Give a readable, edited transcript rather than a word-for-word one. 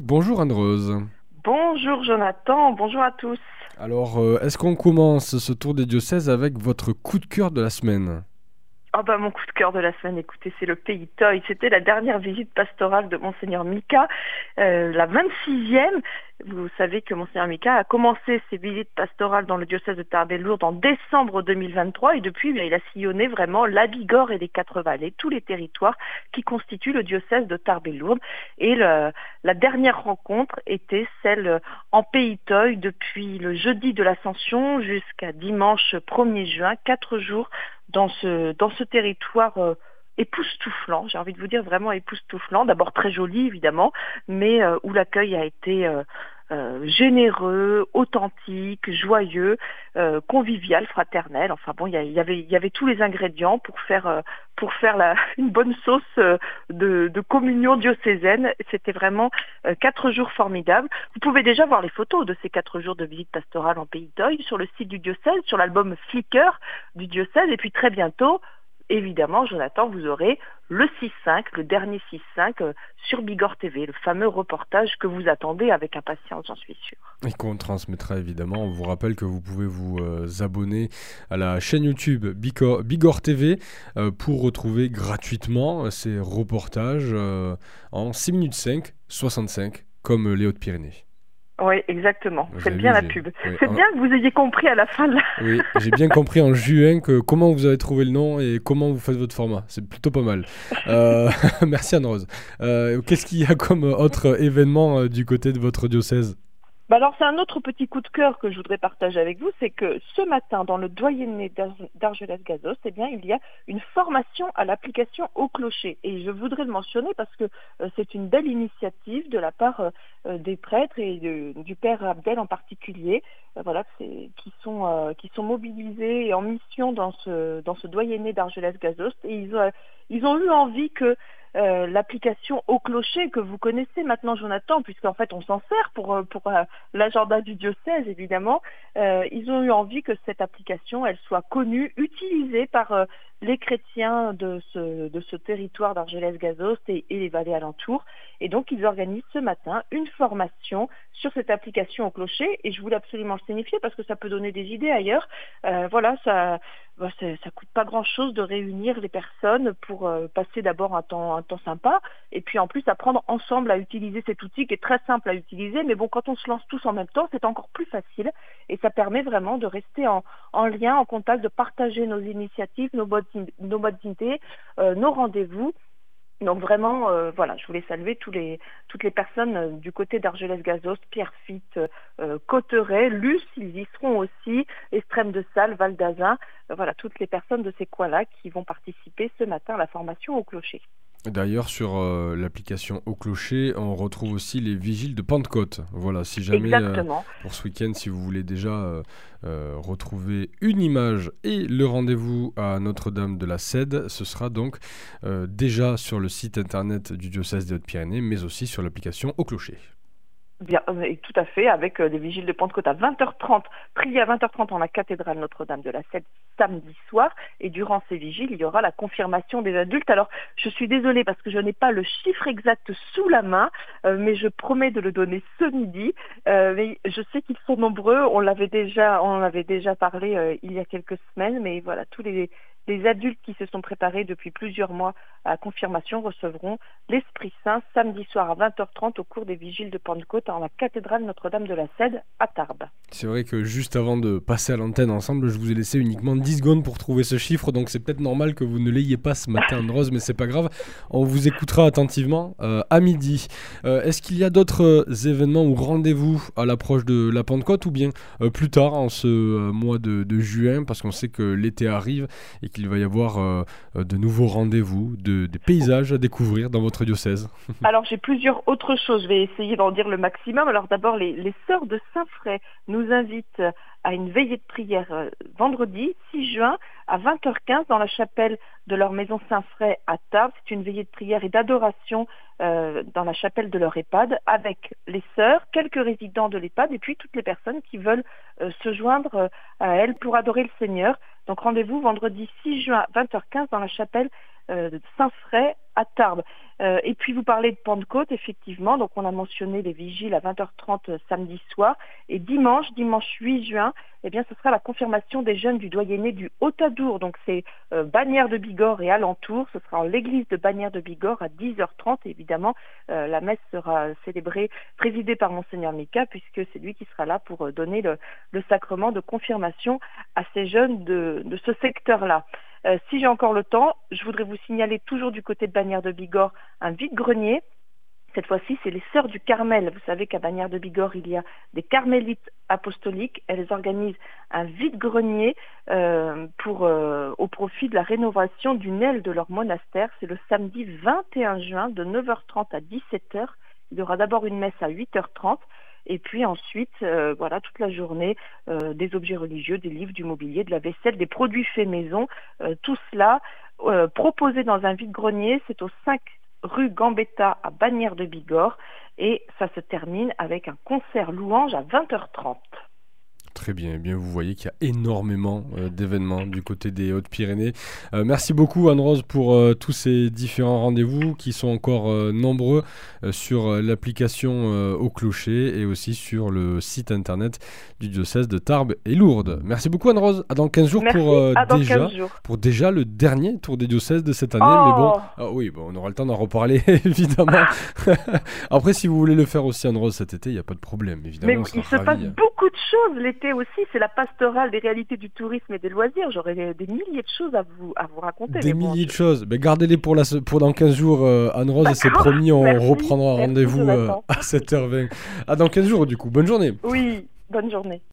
Bonjour Anne-Rose. Bonjour Jonathan, bonjour à tous. Alors, est-ce qu'on commence ce tour des diocèses avec votre coup de cœur de la semaine? Oh bah mon coup de cœur de la semaine, écoutez, c'est le Pays Toy. C'était la dernière visite pastorale de Monseigneur Mika, la 26e. Vous savez que Monseigneur Mika a commencé ses visites pastorales dans le diocèse de Tarbes-et-Lourdes en décembre 2023 et depuis, il a sillonné vraiment la Bigorre et les Quatre Vallées, tous les territoires qui constituent le diocèse de Tarbes-et-Lourdes. Et la dernière rencontre était celle en Pays Toy depuis le jeudi de l'Ascension jusqu'à dimanche 1er juin, 4 jours dans ce territoire époustouflant, j'ai envie de vous dire vraiment époustouflant, d'abord très joli évidemment, mais où l'accueil a été généreux, authentique, joyeux, convivial, fraternel. Enfin bon, il y avait tous les ingrédients pour faire une bonne sauce de communion diocésaine. C'était vraiment 4 jours formidables. Vous pouvez déjà voir les photos de ces 4 jours de visite pastorale en Pays d'Oï sur le site du diocèse, sur l'album Flickr du diocèse. Et puis très bientôt, évidemment, Jonathan, vous aurez le 6-5, le dernier 6-5 sur Bigorre TV, le fameux reportage que vous attendez avec impatience, j'en suis sûre. Et qu'on transmettra évidemment. On vous rappelle que vous pouvez vous abonner à la chaîne YouTube Bigorre TV pour retrouver gratuitement ces reportages en 6 minutes 5, 65, comme les Hautes-Pyrénées. Oui, exactement. Vous Faites avez bien vu, la pub. oui, C'est bien que vous ayez compris à la fin de la... oui, j'ai bien compris en juin comment vous avez trouvé le nom et comment vous faites votre format. C'est plutôt pas mal. Merci Anne-Rose. Qu'est-ce qu'il y a comme autre événement du côté de votre diocèse? Bah alors c'est un autre petit coup de cœur que je voudrais partager avec vous, c'est que ce matin dans le doyenné d'Argelès-Gazos, eh bien il y a une formation à l'application au clocher et je voudrais le mentionner parce que c'est une belle initiative de la part des prêtres et du père Abdel en particulier, voilà qui sont mobilisés et en mission dans ce doyenné d'Argelès-Gazos et ils ont eu envie que l'application au clocher que vous connaissez maintenant, Jonathan, puisqu'en fait on s'en sert pour l'agenda du diocèse, évidemment. Ils ont eu envie que cette application, elle soit connue, utilisée par les chrétiens de ce territoire d'Argelès-Gazos et les vallées alentours. Et donc, ils organisent ce matin une formation sur cette application au clocher. Et je voulais absolument le signifier parce que ça peut donner des idées ailleurs. Voilà, ça coûte pas grand-chose de réunir les personnes pour passer d'abord un temps sympa et puis en plus apprendre ensemble à utiliser cet outil qui est très simple à utiliser. Mais bon, quand on se lance tous en même temps, c'est encore plus facile et ça permet vraiment de rester en lien, en contact, de partager nos initiatives, nos modes d'idées, nos rendez-vous. Donc vraiment, voilà, je voulais saluer toutes les personnes du côté d'Argelès-Gazos, Pierrefitte, Cotteret, Luce, ils y seront aussi, Estrême de Salles, Val d'Azun, voilà, toutes les personnes de ces coins-là qui vont participer ce matin à la formation au clocher. D'ailleurs, sur l'application Au Clocher, on retrouve aussi les vigiles de Pentecôte. Voilà, si jamais Exactement. pour ce week-end, si vous voulez déjà retrouver une image et le rendez-vous à Notre-Dame de la Cède, ce sera donc déjà sur le site internet du diocèse des Hautes-Pyrénées, mais aussi sur l'application Au Clocher. Bien, et tout à fait, avec des vigiles de Pentecôte à 20h30, prier à 20h30 en la cathédrale Notre-Dame de la Cède samedi soir, et durant ces vigiles, il y aura la confirmation des adultes. Alors, je suis désolée parce que je n'ai pas le chiffre exact sous la main, mais je promets de le donner ce midi. Mais je sais qu'ils sont nombreux, on en avait déjà parlé il y a quelques semaines, mais voilà, tous les adultes qui se sont préparés depuis plusieurs mois à la confirmation recevront l'Esprit Saint samedi soir à 20h30 au cours des vigiles de Pentecôte en la cathédrale Notre-Dame de la Cède à Tarbes. C'est vrai que juste avant de passer à l'antenne ensemble, je vous ai laissé uniquement 10 secondes pour trouver ce chiffre, donc c'est peut-être normal que vous ne l'ayez pas ce matin, Anne-Rose, mais c'est pas grave. On vous écoutera attentivement à midi. Est-ce qu'il y a d'autres événements ou rendez-vous à l'approche de la Pentecôte ou bien plus tard en ce mois de juin, parce qu'on sait que l'été arrive et qu'il va y avoir de nouveaux rendez-vous, des paysages à découvrir dans votre diocèse? Alors j'ai plusieurs autres choses, je vais essayer d'en dire le maximum. Alors d'abord, les sœurs de Saint-Fray nous invitent à une veillée de prière vendredi 6 juin à 20h15 dans la chapelle de leur maison Saint-Fray à Tarbes. C'est une veillée de prière et d'adoration dans la chapelle de leur EHPAD avec les sœurs, quelques résidents de l'EHPAD et puis toutes les personnes qui veulent se joindre à elles pour adorer le Seigneur. Donc rendez-vous vendredi 6 juin à 20h15 dans la chapelle de Saint-Fray à Tarbes. Et puis vous parlez de Pentecôte, effectivement, donc on a mentionné les vigiles à 20h30 samedi soir, et dimanche 8 juin, eh bien ce sera la confirmation des jeunes du doyenné du Haut-Adour, donc c'est Bagnères de Bigorre et alentour, ce sera en l'église de Bagnères de Bigorre à 10h30, et évidemment la messe sera célébrée, présidée par Monseigneur Mika, puisque c'est lui qui sera là pour donner le sacrement de confirmation à ces jeunes de ce secteur-là. Si j'ai encore le temps, je voudrais vous signaler toujours du côté de Bagnères de Bigorre un vide-grenier. Cette fois-ci, c'est les Sœurs du Carmel. Vous savez qu'à Bagnères de Bigorre, il y a des carmélites apostoliques. Elles organisent un vide-grenier au profit de la rénovation d'une aile de leur monastère. C'est le samedi 21 juin de 9h30 à 17h. Il y aura d'abord une messe à 8h30. Et puis ensuite, toute la journée, des objets religieux, des livres, du mobilier, de la vaisselle, des produits faits maison, tout cela proposé dans un vide-grenier. C'est au 5 rue Gambetta à Bagnères de Bigorre et ça se termine avec un concert louange à 20h30. Très bien, eh bien vous voyez qu'il y a énormément d'événements du côté des Hautes-Pyrénées. Merci beaucoup Anne-Rose pour tous ces différents rendez-vous qui sont encore nombreux sur l'application Au Clocher et aussi sur le site internet du diocèse de Tarbes et Lourdes. Merci beaucoup Anne-Rose, à dans 15 jours. Merci, 15 jours. Pour déjà le dernier tour des diocèses de cette année. Mais bon, on aura le temps d'en reparler évidemment. Après si vous voulez le faire aussi Anne-Rose cet été, il n'y a pas de problème évidemment. Mais il se passe beaucoup de choses l'été aussi, c'est la pastorale des réalités du tourisme et des loisirs. J'aurais des milliers de choses à vous raconter. Des milliers de choses. Mais gardez-les pour dans 15 jours, Anne-Rose, et c'est promis, on reprendra rendez-vous à 7h20. À dans 15 jours, du coup. Bonne journée. Oui, bonne journée.